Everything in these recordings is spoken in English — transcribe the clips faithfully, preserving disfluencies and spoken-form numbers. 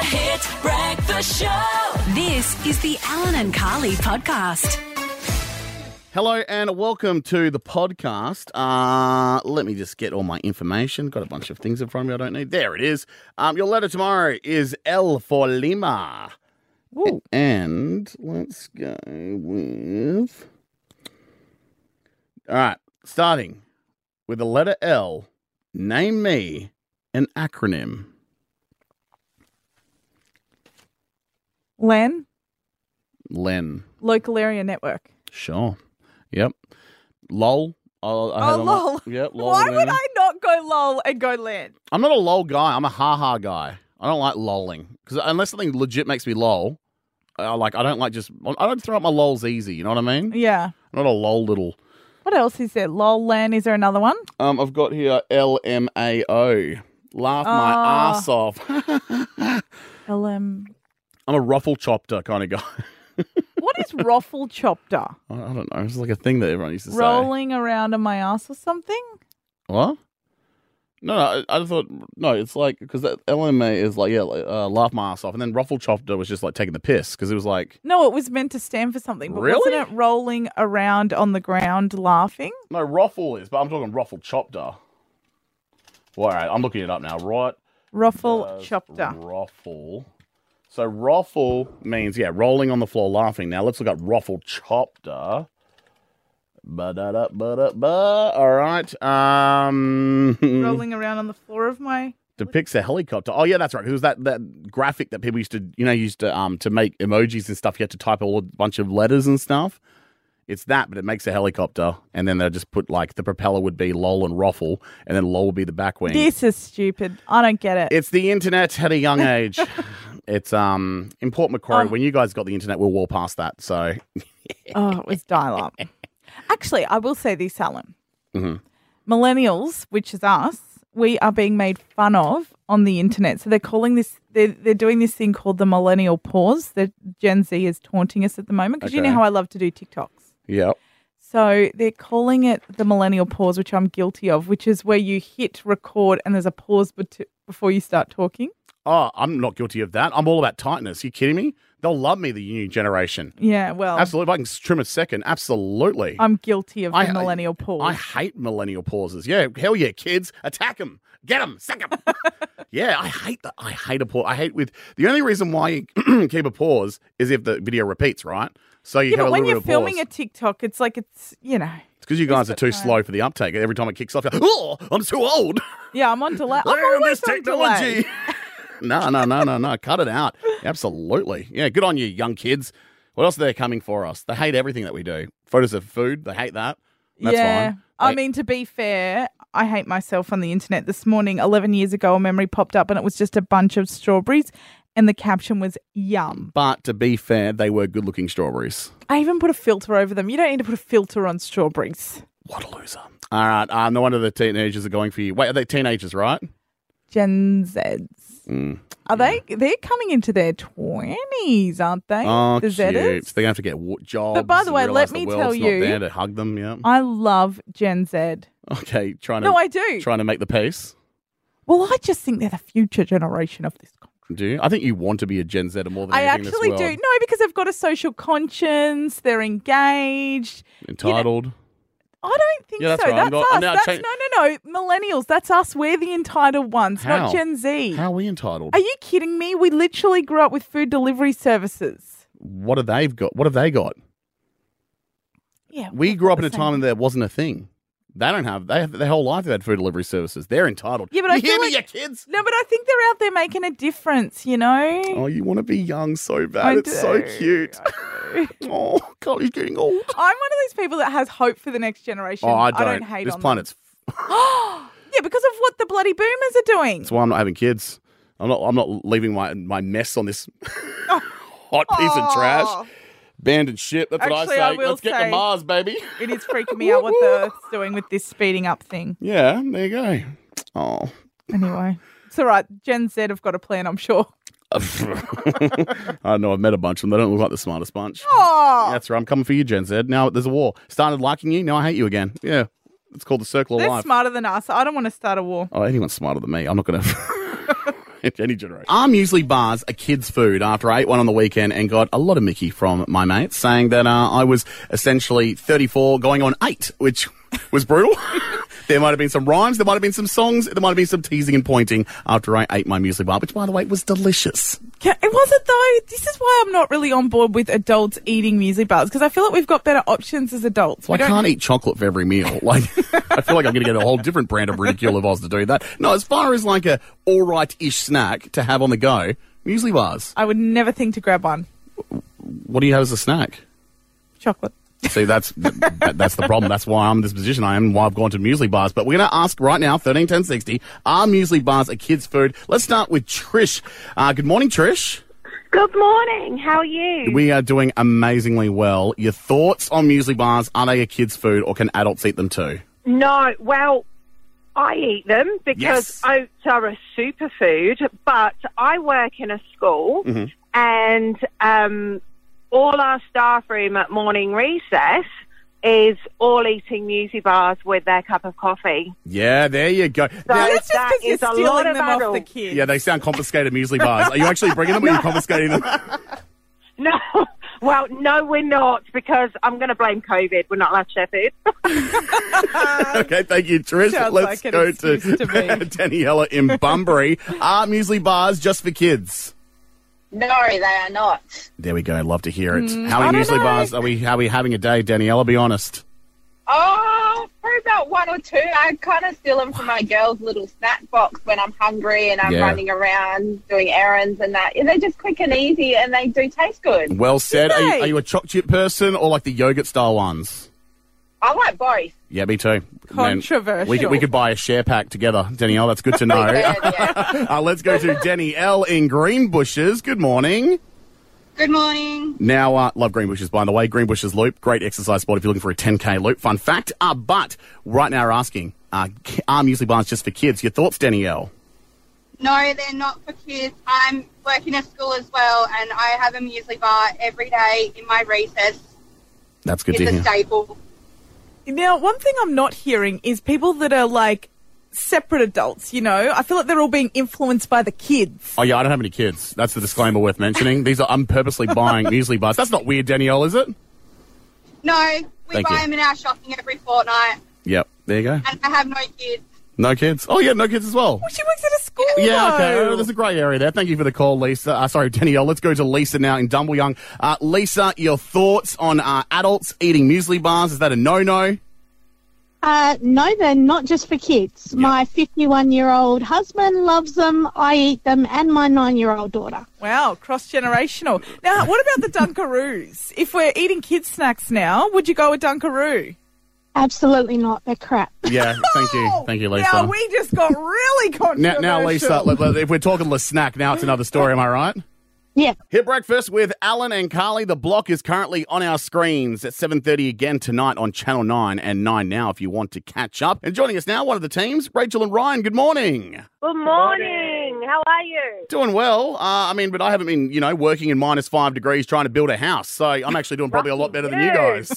Hit Breakfast Show. This is the Alan and Carly podcast. Hello and welcome to the podcast. Uh, let me just get all my information. Got a bunch of things in front of me I don't need. There it is. Um, your letter tomorrow is L for Lima. Ooh. And let's go with... All right, starting with the letter L. Name me an acronym. Len, Len. Local Area Network. Sure. Yep. LOL. Oh, I had Oh, on my- lol. Yep. LOL Why in would there. I not go lol and go Len? I'm not a lol guy. I'm a ha-ha guy. I don't like lolling. Because unless something legit makes me lol, I like, I don't like just, I don't throw up my lols easy. You know what I mean? Yeah. I'm not a lol little. What else is there? Lol, Len. Is there another one? Um, I've got here L M A O. Laugh my Oh. ass off. L M. I'm a ruffle chopper kind of guy. What is ruffle chopper? I I don't know. It's like a thing that everyone used to say. Rolling around in my ass or something? What? No, no, I, I thought, no, it's like, because L M A is like, yeah, like, uh, laugh my ass off. And then ruffle chopper was just like taking the piss because it was like, No, it was meant to stand for something. But Really? wasn't it rolling around on the ground laughing? no, ruffle is, but I'm talking ruffle chopper. Well, all right, I'm looking it up now. Right. Ruffle does chopper. Ruffle. So ruffle means, yeah, rolling on the floor laughing. Now let's look at ruffle chopper. Ba-da-da, ba-da-ba. All right. Um, Rolling around on the floor of my... depicts a helicopter. Oh, yeah, that's right. It was that, that graphic that people used to, you know, used to um to make emojis and stuff. You had to type all a bunch of letters and stuff. It's that, but it makes a helicopter, and then they'll just put, like, the propeller would be lol and ruffle, and then lol would be the back wing. This is stupid. I don't get it. It's the internet at a young age. It's um in Port Macquarie. Oh. When you guys got the internet, we'll wall past that. So Oh, it was dial up. Actually, I will say this, Alan. Mhm. Millennials, which is us, we are being made fun of on the internet. So they're calling this, they're, they're doing this thing called the millennial pause that Gen Z is taunting us at the moment. Because you know Okay. how I love to do TikToks. yep. So they're calling it the millennial pause, which I'm guilty of, which is where you hit record and there's a pause bet- before you start talking. Oh, I'm not guilty of that. I'm all about tightness. You kidding me? They'll love me, the new generation. Yeah, well, Absolutely. If I can trim a second, absolutely. I'm guilty of the I- I- millennial pause. I hate millennial pauses. Yeah, hell yeah, kids, attack them, get them, suck them. Yeah, I hate that. I hate a pause. I hate with the only reason why you keep a pause is if the video repeats, right? So you yeah, have but a when little you're bit of filming pause. a TikTok, it's like it's, you know. It's because you guys are It's too got slow for the uptake. Every time it kicks off, you're, oh, I'm too old. Yeah, I'm on delay. I'm Learn always this on technology. delay. no, no, no, no, no. Cut it out. Absolutely. Yeah, good on you, young kids. What else are they coming for us? They hate everything that we do. Photos of food, they hate that. That's yeah. fine. I They- mean, to be fair, I hate myself on the internet. This morning, eleven years ago, a memory popped up and it was just a bunch of strawberries and the caption was yum. But to be fair, they were good-looking strawberries. I even put a filter over them. You don't need to put a filter on strawberries. What a loser. All right. Um, no wonder the teenagers are going for you. Wait, are they teenagers, right? Gen Zs. Mm. Are they? They're coming into their twenties, aren't they? Oh, the cute. Zers? So they're going to have to get w- jobs. But by the and way, realise let me the tell world's you- not there to hug them. Yeah. I love Gen Z. Okay. Trying to No, I do. trying to make the peace. Well, I just think they're the future generation of this country. Do you? I think you want to be a Gen Zer more than I anything in actually this do. world. No, because they've got a social conscience. They're engaged. Entitled. I don't think Yeah, that's so. right. I'm That's go- us. now That's, change- no, no, no. Millennials. That's us. We're the entitled ones, How? not Gen Z. How are we entitled? Are you kidding me? We literally grew up with food delivery services. What have they got? What have they got? Yeah, We we've grew got up in the a same time when thing. there wasn't a thing. They don't have. They have their whole life. They've had food delivery services. They're entitled. Yeah, but you I hear feel me, like- you kids? No, but I think they're out there making a difference. You know. Oh, you want to be young so bad. I it's so do. cute. I do. Oh, Carly's getting old. I'm one of those people that has hope for the next generation. Oh, I don't. I don't hate this on planet's. them. Yeah, because of what the bloody boomers are doing. That's why I'm not having kids. I'm not. I'm not leaving my my mess on this hot piece of trash. Oh. Abandoned shit. That's what I Actually, say. I will Let's get to say- Mars, baby. It is freaking me out what the Earth's doing with this speeding up thing. Yeah, there you go. Oh. Anyway, it's all right. Gen Z have got a plan, I'm sure. I don't know. I've met a bunch of them. They don't look like the smartest bunch. Oh, That's right. I'm coming for you, Gen Z. Now there's a war. Started liking you. Now I hate you again. Yeah. It's called the circle of they're life. smarter than us. I don't want to start a war. Oh, anyone's smarter than me. I'm not going to. Any generation. Are muesli bars a kid's food? After I ate one on the weekend and got a lot of Mickey from my mates saying that uh, I was essentially thirty-four going on eight, which was brutal. There might have been some rhymes, there might have been some songs, there might have been some teasing and pointing after I ate my muesli bar, which, by the way, was delicious. Can, it wasn't, though. This is why I'm not really on board with adults eating muesli bars, because I feel like we've got better options as adults. Well, I can't eat chocolate for every meal. Like, I feel like I'm going to get a whole different brand of ridicule if I was to do that. No, as far as like a all-right-ish snack to have on the go, muesli bars. I would never think to grab one. What do you have as a snack? Chocolate. See, that's that, that's the problem. That's why I'm in this position I am and why I've gone to muesli bars. But we're going to ask right now, thirteen ten sixty, are muesli bars a kid's food? Let's start with Trish. Uh, good morning, Trish. Good morning. How are you? We are doing amazingly well. Your thoughts on muesli bars? Are they a kid's food or can adults eat them too? No, well, I eat them because Yes. oats are a superfood, but I work in a school Mm-hmm. and um, all our staff room at morning recess is all eating muesli bars with their cup of coffee. Yeah, there you go. So Now- That's just that because you're is a lot stealing of them off the adults. kids. yeah, they sound confiscated muesli bars. Are you actually bringing them or are you confiscating them? No, well, no, we're not because I'm going to blame COVID. We're not allowed to share food. Okay, thank you, Trish. Sounds Let's like an go excuse to, to me. Daniela in Bunbury. Are muesli bars just for kids? No, they are not. There we go. Love to hear it. Mm, How I many don't muesli know. bars are we, are we having a day, Daniela? Be honest. Oh, probably about one or two. I kind of steal them from my girls' little snack box when I'm hungry and I'm Yeah. running around doing errands and that. And they're just quick and easy and they do taste good. Well said. Are you, they? are you a choc chip person or like the yogurt style ones? I like both. Yeah, me too. Man, Controversial. we could, we could buy a share pack together, Danielle. That's good to know. Yeah, yeah. uh, let's go to Denny L in Greenbushes. Good morning. Good morning. Now, uh, love Greenbushes, by the way. Greenbushes Loop, great exercise sport if you're looking for a ten K loop. Fun fact. Uh, but right now we're asking, uh, are muesli bars just for kids? Your thoughts, Danielle? No, they're not for kids. I'm working at school as well, and I have a muesli bar every day in my recess. That's good It's to a hear. staple. Now, one thing I'm not hearing is people that are like separate adults, you know? I feel like they're all being influenced by the kids. Oh, yeah, I don't have any kids. That's the disclaimer worth mentioning. These are, I'm purposely buying muesli bars. That's not weird, Danielle, is it? No, we Thank buy you. them in our shopping every fortnight, Yep, there you go. and I have no kids. No kids. Oh, yeah, no kids as well. Well, she works at a school, Yeah, okay. though. Oh, there's a grey area there. Thank you for the call, Lisa. Uh, sorry, Danielle. Let's go to Lisa now in Dumbleyoung. Uh, Lisa, your thoughts on uh, adults eating muesli bars? Is that a no-no? Uh, no, they're not just for kids. My fifty-one-year-old husband loves them. I eat them, and my nine-year-old daughter. Wow, cross-generational. Now, what about the Dunkaroos? If we're eating kids' snacks now, would you go with Dunkaroo? Absolutely not. They're crap. Yeah, thank you. Thank you, Lisa. Now, we just got really Now, controversial. now, Lisa, let- let- if we're talking the snack, now it's another story, am I right? Yeah. Hit Breakfast with Alan and Carly. The block is currently on our screens at seven thirty again tonight on Channel nine and nine now if you want to catch up. And joining us now, one of the teams, Rachel and Ryan. Good morning. Good morning. How are you? Doing well. Uh, I mean, but I haven't been, you know, working in minus five degrees trying to build a house. So I'm actually doing probably a lot better than you guys.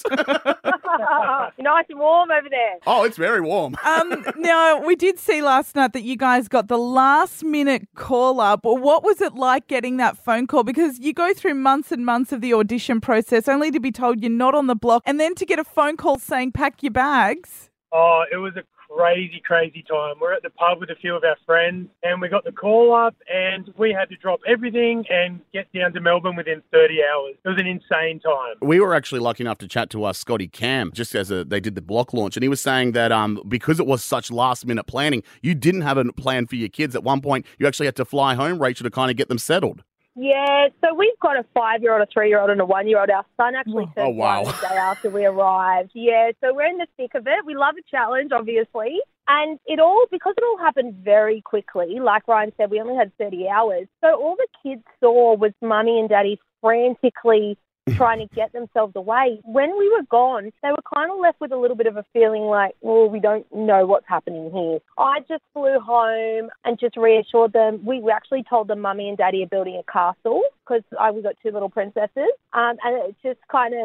Nice and warm over there. Oh, it's very warm. Um, now, we did see last night that you guys got the last minute call up. Well, what was it like getting that phone call? Because you go through months and months of the audition process only to be told you're not on the block and then to get a phone call saying pack your bags. Oh, it was a crazy, crazy time. We're at the pub with a few of our friends and we got the call up and we had to drop everything and get down to Melbourne within thirty hours. It was an insane time. We were actually lucky enough to chat to uh, Scotty Cam just as a, they did the block launch, and he was saying that um, because it was such last minute planning, you didn't have a plan for your kids. At one point, you actually had to fly home, Rachel, to kind of get them settled. Yeah, so we've got a five-year-old, a three-year-old and a one-year-old. Our son actually Oh, turned wow. one the day after we arrived. Yeah, so we're in the thick of it. We love a challenge, obviously. And it all, because it all happened very quickly, like Ryan said, we only had thirty hours. So all the kids saw was Mummy and Daddy frantically trying to get themselves away. When we were gone, they were kind of left with a little bit of a feeling like, well, we don't know what's happening here. I just flew home and just reassured them. We actually told them Mummy and Daddy are building a castle because we got two little princesses. Um, and it just kind of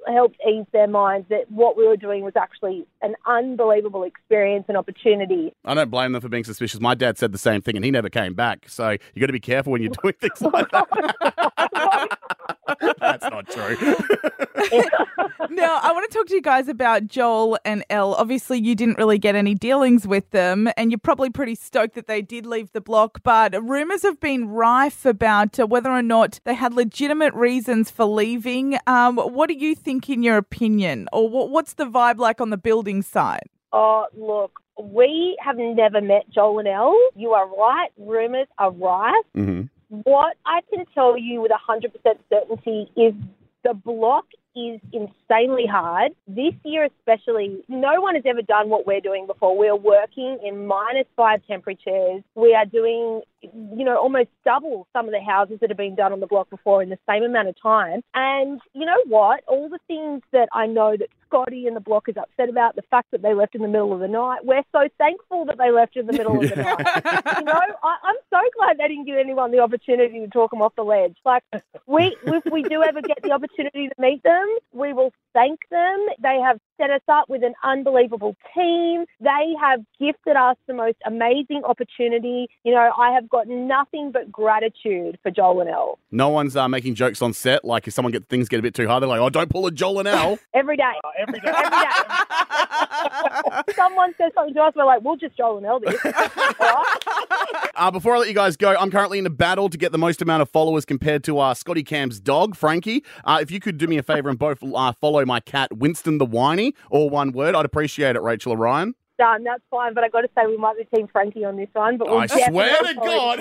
helped ease their minds that what we were doing was actually an unbelievable experience and opportunity. I don't blame them for being suspicious. My dad said the same thing, and he never came back. So you got to be careful when you're doing things like that. That's not true. Now, I want to talk to you guys about Joel and Elle. Obviously, you didn't really get any dealings with them, and you're probably pretty stoked that they did leave the block. But rumours have been rife about uh, whether or not they had legitimate reasons for leaving. Um, what do you think, in your opinion? Or what, what's the vibe like on the building side? Oh, look, we have never met Joel and Elle. You are right. Rumours are rife. Mm-hmm. What I can tell you with one hundred percent certainty is the block is insanely hard. This year especially, no one has ever done what we're doing before. We are working in minus five temperatures. We are doing, you know, almost double some of the houses that have been done on the block before in the same amount of time. And you know what? All the things that I know that Scotty and the block is upset about, the fact that they left in the middle of the night, we're so thankful that they left in the middle of the night. You know, I, I'm so glad they didn't give anyone the opportunity to talk them off the ledge. Like, we, if we do ever get the opportunity to meet them, we will thank them. They have set us up with an unbelievable team. They have gifted us the most amazing opportunity. You know, I have got nothing but gratitude for Joel and Elle. No one's uh, making jokes on set. Like if someone get things get a bit too hard, they're like, "Oh, don't pull a Joel and Elle." Every day. Uh, every day. Every day. Someone says something to us, we're like, we'll just Joel and Elle this. Uh, before I let you guys go, I'm currently in a battle to get the most amount of followers compared to uh, Scotty Cam's dog, Frankie. Uh, if you could do me a favour and both uh, follow my cat, Winston the Whiny, all one word, I'd appreciate it, Rachel and Ryan. Done, that's fine, but I got to say we might be Team Frankie on this one. But we'll I swear to follow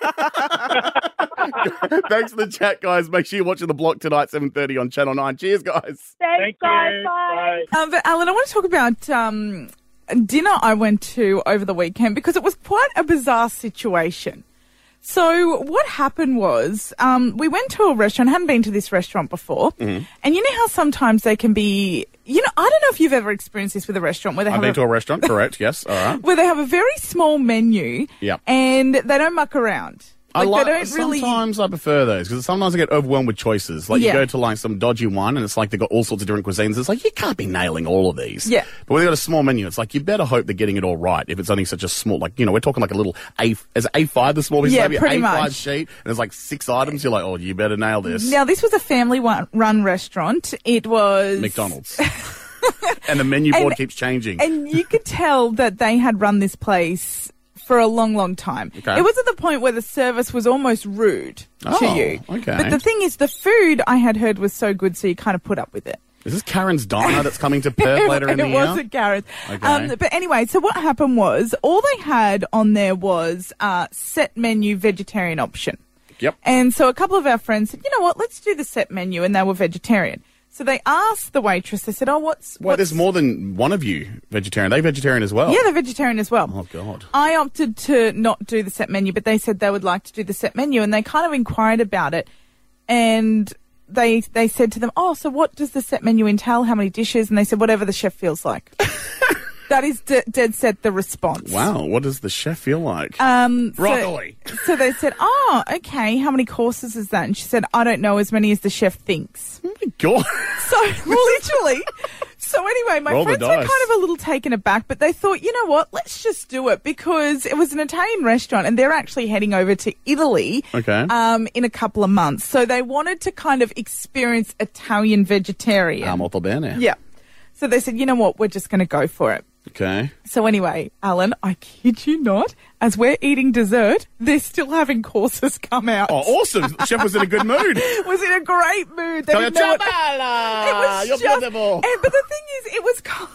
God. Thanks for the chat, guys. Make sure you're watching The Block tonight, seven thirty on Channel nine. Cheers, guys. Thanks, Thank guys. you. Bye. Bye. Um, but Alan, I want to talk about um, dinner I went to over the weekend because it was quite a bizarre situation. So what happened was um, we went to a restaurant, hadn't been to this restaurant before, Mm-hmm. and you know how sometimes they can be, you know, I don't know if you've ever experienced this with a restaurant where they I've have been a, to a restaurant, correct, yes, all right. where they have a very small menu Yep. and they don't muck around. I Like, like, they don't really... sometimes I prefer those because sometimes I get overwhelmed with choices. Like Yeah. you go to like some dodgy one and it's like they've got all sorts of different cuisines. It's like you can't be nailing all of these. Yeah. But when they've got a small menu, it's like you better hope they're getting it all right. If it's only such a small, like, you know, we're talking like a little A, is it A five the smallest? Yeah, maybe pretty A five much. sheet and there's like six items. You're like, oh, you better nail this. Now, this was a family-run restaurant. It was... McDonald's. And the menu board And- keeps changing. And you could tell that they had run this place for a long, long time. Okay. It was at the point where the service was almost rude Oh, to you. okay. But the thing is, the food I had heard was so good, so you kind of put up with it. Is this Karen's Diner that's coming to Perth later in the it year? wasn't Gareth. Okay. Um, but anyway, so what happened was, all they had on there was uh, set menu vegetarian option. Yep. And so a couple of our friends said, you know what, let's do the set menu, and they were vegetarian. So they asked the waitress, they said, oh, what's... Wait, what's... there's more than one of you vegetarian. Are they vegetarian as well? Yeah, they're vegetarian as well. Oh, God. I opted to not do the set menu, but they said they would like to do the set menu, and they kind of inquired about it, and they they said to them, oh, so what does the set menu entail? How many dishes? And they said, whatever the chef feels like. That is d- dead set the response. Wow, what does the chef feel like? Um, so- Broccoli. So, they said, oh, okay, how many courses is that? And she said, I don't know, as many as the chef thinks. Oh, my God. So, literally... So anyway, my Roll the friends were dice. kind of a little taken aback, but they thought, you know what, let's just do it, because it was an Italian restaurant and they're actually heading over to Italy Okay. um, in a couple of months. So they wanted to kind of experience Italian vegetarian. Ah, molto bene. Yeah. So they said, you know what, we're just going to go for it. Okay. So anyway, Alan, I kid you not, as we're eating dessert, they're still having courses come out. Oh, awesome. The chef was in a good mood. Was in a great mood. They Ciao, didn't know what- ciao, It was You're just, beautiful. and, but the thing is, it was kind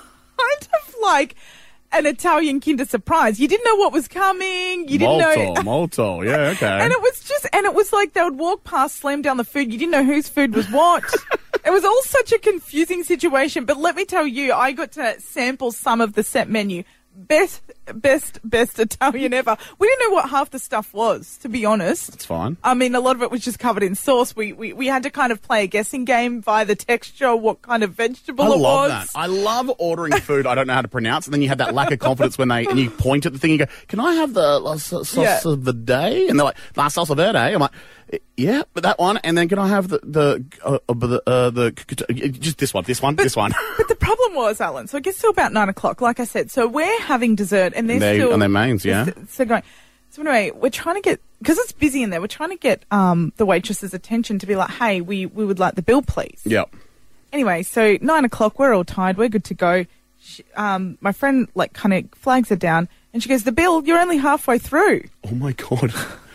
of like an Italian Kinder Surprise. You didn't know what was coming. You didn't Molto, know. molto. Yeah, okay. And it was just, and it was like they would walk past, slam down the food. You didn't know whose food was what. It was all such a confusing situation. But let me tell you, I got to sample some of the set menu. best, best, best Italian ever. We didn't know what half the stuff was, to be honest. It's fine. I mean, a lot of it was just covered in sauce. We we, we had to kind of play a guessing game via the texture, what kind of vegetable I it love was. that. I love ordering food I don't know how to pronounce, and then you have that lack of confidence when they and you point at the thing and go, "Can I have the la sauce Yeah. verde?" And they're like, "La salsa verde." I'm like, "Yeah, but that one." And then can I have the the uh, uh, the, uh, the just this one, this one, this one? But the problem was, Alan, so it gets to about nine o'clock, like I said. So we're having dessert, and they're They- still on their mains, yeah. they're still going. So anyway, we're trying to get, because it's busy in there, we're trying to get um, the waitress's attention to be like, "Hey, we we would like the bill, please." Yep. Anyway, so nine o'clock, we're all tired, we're good to go. She, um, my friend like kind of flags her down, and she goes, "The bill, you're only halfway through. Oh my god.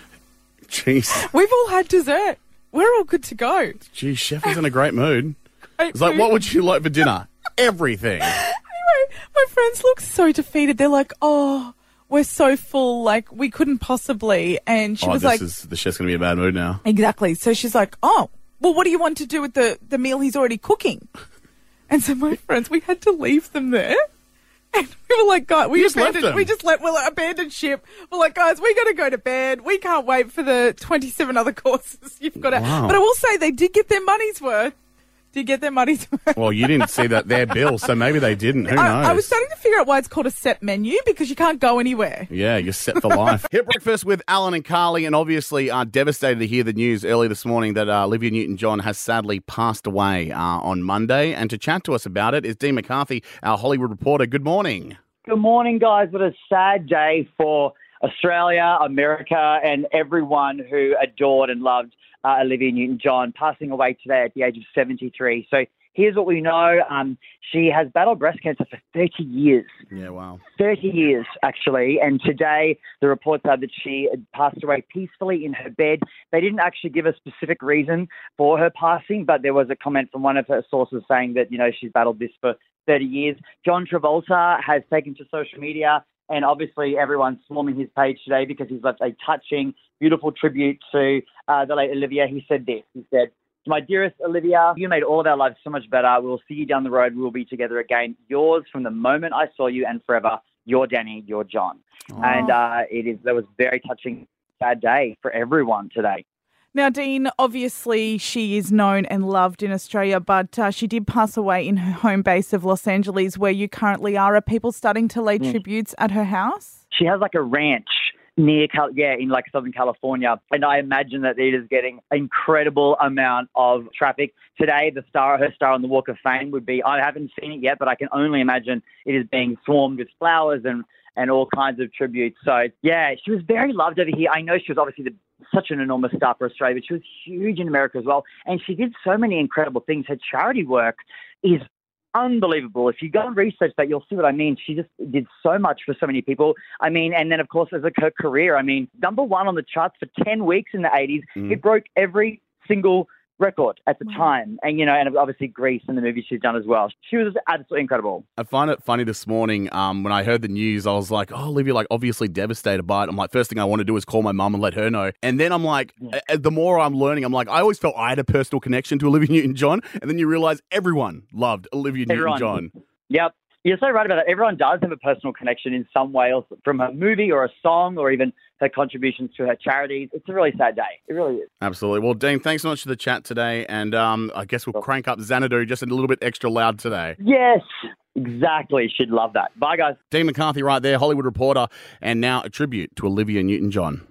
Jeez. We've all had dessert. We're all good to go." Geez, chef is in a great mood. Great It's like, mood. what would you like for dinner? Everything. Anyway, my friends look so defeated. They're like, "Oh, we're so full, like we couldn't possibly." And she oh, was this like, is the chef's gonna be in a bad mood now. exactly. So she's like, "Oh, well, what do you want to do with the, the meal he's already cooking?" And so my friends, we had to leave them there. And we were like, "God, we You just left abandoned, them? we just let, we like, abandoned ship." We're like, "Guys, we got to go to bed. We can't wait for the twenty-seven other courses you've got to." Wow. But I will say they did get their money's worth. Did get their money's worth. Well, you didn't see that their bill, so maybe they didn't. Who knows? I, I was starting to figure out why it's called a set menu, because you can't go anywhere. Yeah, you're set for life. Hit breakfast with Alan and Carly, and obviously uh, devastated to hear the news early this morning that uh, Olivia Newton-John has sadly passed away uh, on Monday. And to chat to us about it is Dean McCarthy, our Hollywood reporter. Good morning. Good morning, guys. What a sad day for Australia, America, and everyone who adored and loved uh, Olivia Newton-John, passing away today at the age of seventy-three. So here's what we know. Um, she has battled breast cancer for thirty years. Yeah, wow. thirty years, actually. And today, the reports are that she had passed away peacefully in her bed. They didn't actually give a specific reason for her passing, but there was a comment from one of her sources saying that, you know, she's battled this for thirty years. John Travolta has taken to social media, and obviously everyone's swarming his page today because he's left a touching, beautiful tribute to uh, the late Olivia. He said this. He said, "My dearest Olivia, you made all of our lives so much better. We'll see you down the road. We'll be together again. Yours from the moment I saw you and forever. You're Danny, you're John." Oh. And uh, it is. That was a very touching, sad day for everyone today. Now, Dean, obviously she is known and loved in Australia, but uh, she did pass away in her home base of Los Angeles, where you currently are. Are people starting to lay Mm. tributes at her house? She has like a ranch near, Cal- yeah, in like Southern California. And I imagine that it is getting an incredible amount of traffic. Today, the star, her star on the Walk of Fame would be, I haven't seen it yet, but I can only imagine it is being swarmed with flowers and, and all kinds of tributes. So, yeah, she was very loved over here. I know she was obviously the, such an enormous star for Australia, but she was huge in America as well. And she did so many incredible things. Her charity work is unbelievable. If you go and research that, you'll see what I mean. She just did so much for so many people. I mean, and then, of course, as a her career, I mean, number one on the charts for ten weeks in the eighties. Mm. It broke every single record at the time. And, you know, and obviously Grease and the movies she's done as well. She was absolutely incredible. I find it funny this morning um, when I heard the news, I was like, oh, Olivia, like, obviously devastated by it. I'm like, first thing I want to do is call my mum and let her know. And then I'm like, Yeah. uh, the more I'm learning, I'm like, I always felt I had a personal connection to Olivia Newton-John. And then you realize everyone loved Olivia Everyone. Newton-John. Yep. You're so right about that. Everyone does have a personal connection in some way, else from a movie or a song or even her contributions to her charities. It's a really sad day. It really is. Absolutely. Well, Dean, thanks so much for the chat today. And um, I guess we'll crank up Xanadu just a little bit extra loud today. Yes, exactly. She'd love that. Bye, guys. Dean McCarthy right there, Hollywood reporter, and now a tribute to Olivia Newton-John.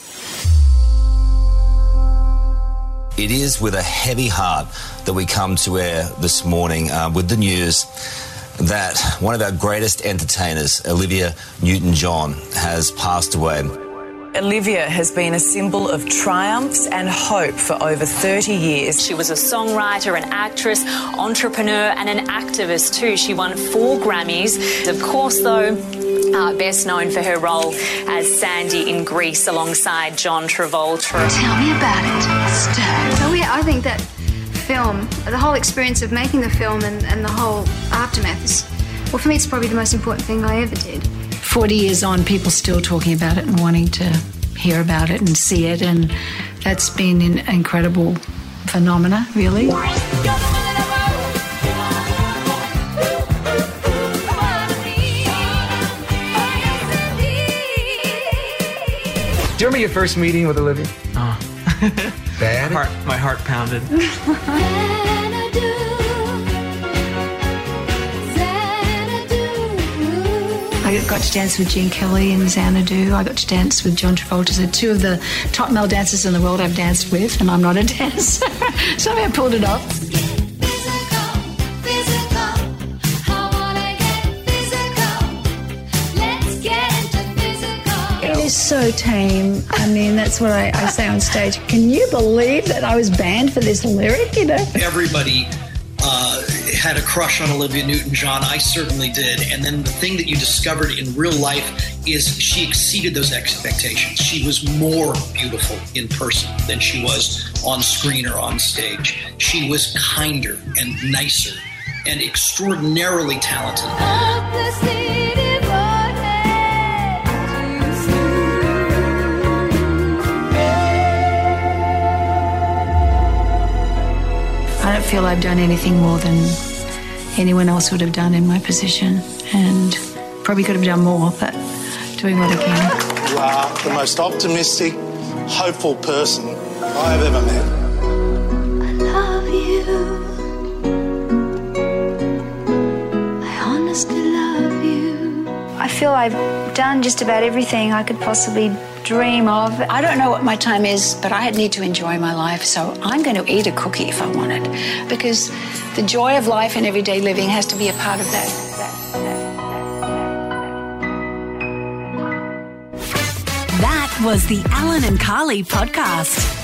It is with a heavy heart that we come to air this morning uh, with the news that one of our greatest entertainers, Olivia Newton-John, has passed away. Olivia has been a symbol of triumphs and hope for over thirty years. She was a songwriter, an actress, entrepreneur, and an activist too. She won four Grammys. Of course, though, uh, best known for her role as Sandy in Grease alongside John Travolta. Tell me about it, Stone. Oh, yeah, I think that film, the whole experience of making the film and, and the whole aftermath is, well, for me, it's probably the most important thing I ever did. forty years on, people still talking about it and wanting to hear about it and see it, and that's been an incredible phenomena, really. remember your first meeting with Olivia? Oh. Bad? My heart, my heart pounded. I got to dance with Gene Kelly and Xanadu. I got to dance with John Travolta. So two of the top male dancers in the world I've danced with, and I'm not a dancer. Somehow I pulled it off. It is so tame. I mean, that's what I, I say on stage. Can you believe that I was banned for this lyric, you know? Everybody uh, had a crush on Olivia Newton-John. I certainly did. And then the thing that you discovered in real life is she exceeded those expectations. She was more beautiful in person than she was on screen or on stage. She was kinder and nicer and extraordinarily talented. I don't feel I've done anything more than anyone else would have done in my position, and probably could have done more, but doing what I can. You are the most optimistic, hopeful person I have ever met. I love you. I honestly love you. I feel I've done just about everything I could possibly dream of. I don't know what my time is, but I need to enjoy my life, so I'm going to eat a cookie if I want it, because the joy of life and everyday living has to be a part of that. That was the Alan and Carly podcast.